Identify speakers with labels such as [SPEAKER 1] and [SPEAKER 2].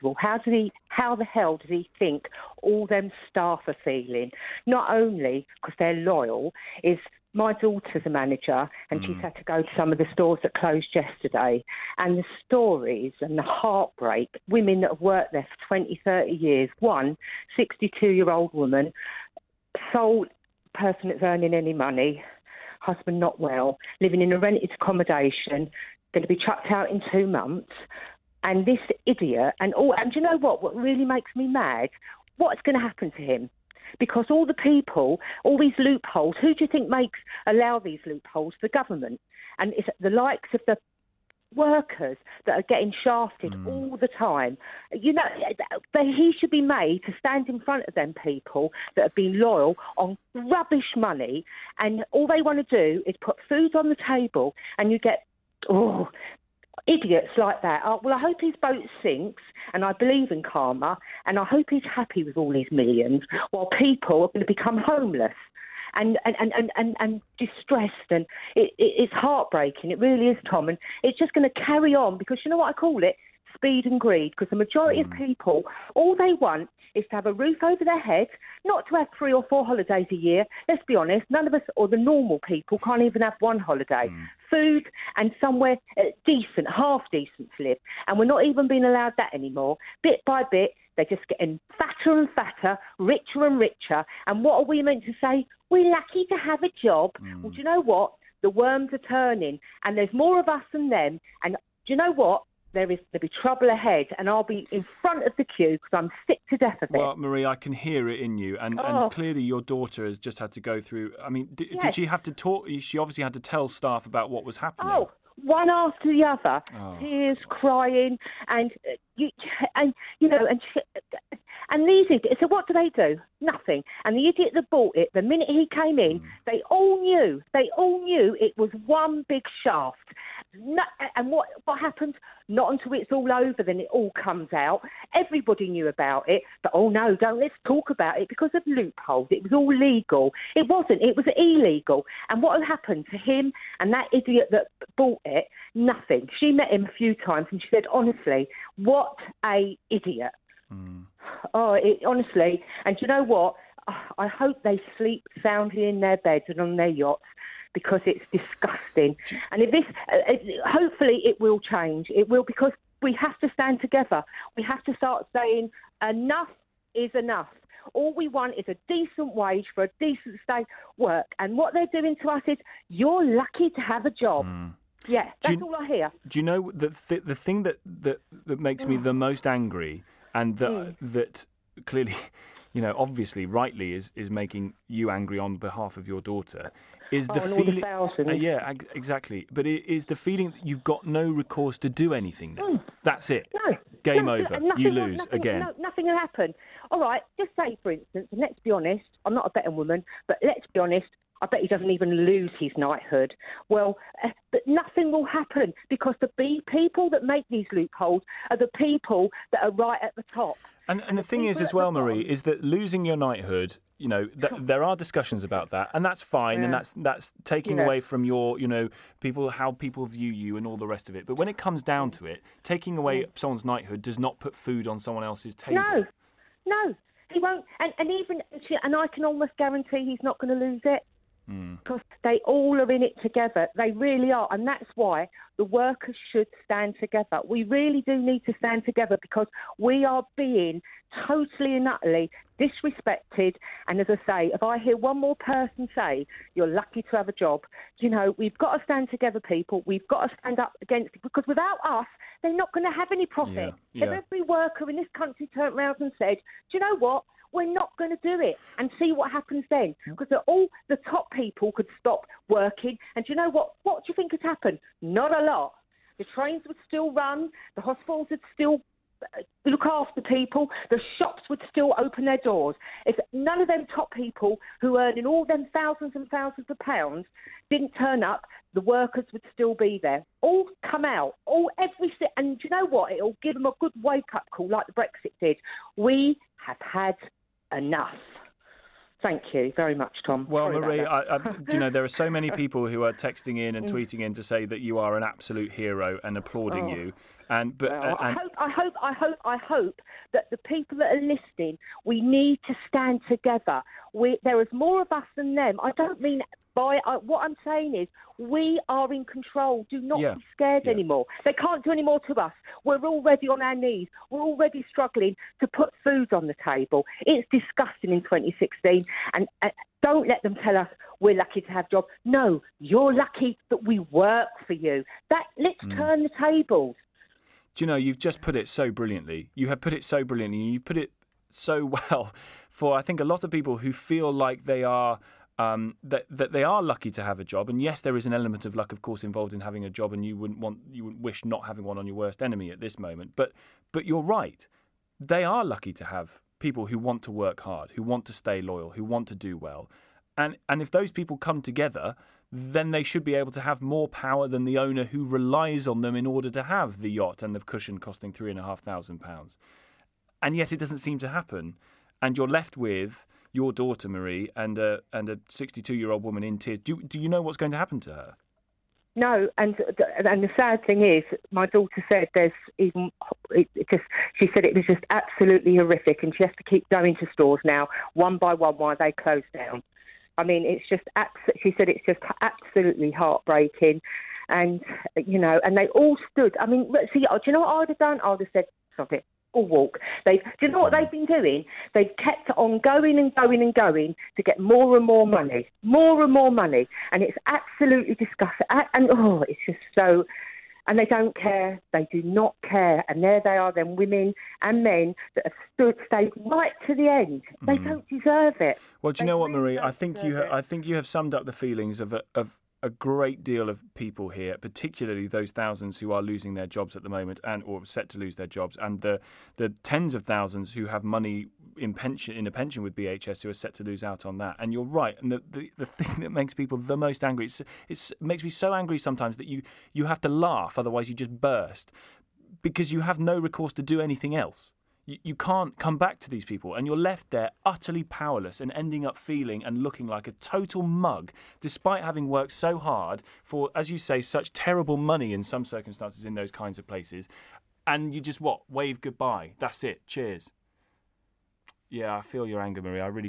[SPEAKER 1] acceptable? How the hell does he think all them staff are feeling? Not only because they're loyal, is my daughter's a manager and she's had to go to some of the stores that closed yesterday. And the stories and the heartbreak, women that have worked there for 20, 30 years. One, 62-year-old woman, sole person that's earning any money, husband not well, living in a rented accommodation, going to be chucked out in 2 months. And this idiot, and do you know what really makes me mad? What's going to happen to him? Because all the people, all these loopholes, who do you think allow these loopholes? The government. And it's the likes of the workers that are getting shafted all the time. You know, he should be made to stand in front of them people that have been loyal on rubbish money, and all they want to do is put food on the table, and you get, idiots like that. Well, I hope his boat sinks, and I believe in karma, and I hope he's happy with all these millions, while people are going to become homeless and distressed, and it's heartbreaking. It really is, Tom, and it's just going to carry on because you know what I call it? Speed and greed, because the majority of people, all they want is to have a roof over their head, not to have 3 or 4 holidays a year. Let's be honest, none of us, or the normal people, can't even have one holiday. Food and somewhere decent, half decent to live. And we're not even being allowed that anymore. Bit by bit, they're just getting fatter and fatter, richer and richer. And what are we meant to say? We're lucky to have a job. Well, do you know what? The worms are turning, and there's more of us than them. And do you know what? There'll be trouble ahead, and I'll be in front of the queue because I'm sick to death of it.
[SPEAKER 2] Well, Marie, I can hear it in you, and clearly your daughter has just had to go through. I mean, did she have to talk? She obviously had to tell staff about what was happening.
[SPEAKER 1] Oh, one after the other, tears, crying, and these idiots. So what do? Nothing. And the idiot that bought it, the minute he came in, they all knew it was one big shaft. And what happens? Not until it's all over, then it all comes out. Everybody knew about it, but no, let's talk about it because of loopholes. It was all legal. It wasn't. It was illegal. And what happened to him and that idiot that bought it? Nothing. She met him a few times and she said, honestly, what a idiot. Honestly. And you know what? I hope they sleep soundly in their beds and on their yachts, because it's disgusting. And if hopefully it will change. It will, because we have to stand together. We have to start saying enough is enough. All we want is a decent wage for a decent state work. And what they're doing to us is, you're lucky to have a job. Yeah, that's all I hear.
[SPEAKER 2] Do you know the thing that makes me the most angry, and that clearly, you know, obviously rightly is making you angry on behalf of your daughter, is the feeling. Exactly. But it is the feeling that you've got no recourse to do anything now. That's it.
[SPEAKER 1] No.
[SPEAKER 2] Game over. You lose again.
[SPEAKER 1] Nothing will happen. All right, just say, for instance, and let's be honest, I'm not a betting woman, but let's be honest, I bet he doesn't even lose his knighthood. Well, but nothing will happen, because the people that make these loopholes are the people that are right at the top.
[SPEAKER 2] And the thing is as well, Marie, is that losing your knighthood, you know, there are discussions about that, and that's fine, and that's taking away from your, you know, how people view you and all the rest of it. But when it comes down to it, taking away someone's knighthood does not put food on someone else's table.
[SPEAKER 1] No, he won't. And I can almost guarantee he's not going to lose it. Because they all are in it together. They really are. And that's why the workers should stand together. We really do need to stand together, because we are being totally and utterly disrespected. And as I say, if I hear one more person say, you're lucky to have a job, you know, we've got to stand together, people. We've got to stand up against it, because without us, they're not going to have any profit. If every worker in this country turned around and said, do you know what? We're not going to do it, and see what happens then. Because all the top people could stop working. And do you know what? What do you think has happened? Not a lot. The trains would still run. The hospitals would still look after people. The shops would still open their doors. If none of them top people who earn in all them thousands and thousands of pounds didn't turn up, the workers would still be there. All come out. And do you know what? It'll give them a good wake-up call, like the Brexit did. We have had enough. Thank you very much, Tom.
[SPEAKER 2] Well,
[SPEAKER 1] Sorry
[SPEAKER 2] Marie,
[SPEAKER 1] about
[SPEAKER 2] there are so many people who are texting in and tweeting in to say that you are an absolute hero and applauding you. I
[SPEAKER 1] hope that the people that are listening, we need to stand together. There is more of us than them. I don't mean what I'm saying is we are in control. Do not be scared anymore. They can't do any more to us. We're already on our knees. We're already struggling to put food on the table. It's disgusting in 2016. And don't let them tell us we're lucky to have jobs. No, you're lucky that we work for you. Let's turn the tables.
[SPEAKER 2] Do you know, you've just put it so brilliantly. You have put it so brilliantly, and you've put it so well for, I think, a lot of people who feel like they are that they are lucky to have a job. And yes, there is an element of luck, of course, involved in having a job, and you wouldn't wish not having one on your worst enemy at this moment. But you're right. They are lucky to have people who want to work hard, who want to stay loyal, who want to do well. And if those people come together, then they should be able to have more power than the owner who relies on them in order to have the yacht and the cushion costing £3,500. And yet it doesn't seem to happen. And you're left with your daughter, Marie, and a 62-year-old woman in tears. Do you know what's going to happen to her?
[SPEAKER 1] No, and the sad thing is, my daughter said she said it was just absolutely horrific, and she has to keep going to stores now, one by one, while they close down. I mean, it's just, she said it's just absolutely heartbreaking. And, and they all stood. I mean, see, do you know what I would have done? I would have said, stop it, or walk. Do you know what they've been doing? They've kept on going and going and going to get more and more money. And it's absolutely disgusting. It's just so... And they don't care. They do not care. And there they are, then women and men that have stayed right to the end. They don't deserve it.
[SPEAKER 2] Well, do you know what, Marie? I think you have summed up the feelings of a great deal of people here, particularly those thousands who are losing their jobs at the moment or set to lose their jobs, and the tens of thousands who have money in a pension with BHS who are set to lose out on that. And you're right. And the thing that makes people the most angry, it makes me so angry sometimes that you have to laugh, otherwise you just burst, because you have no recourse to do anything else. You can't come back to these people, and you're left there utterly powerless and ending up feeling and looking like a total mug, despite having worked so hard for, as you say, such terrible money in some circumstances in those kinds of places. And you just, wave goodbye. That's it. Cheers. Yeah, I feel your anger, Marie. I really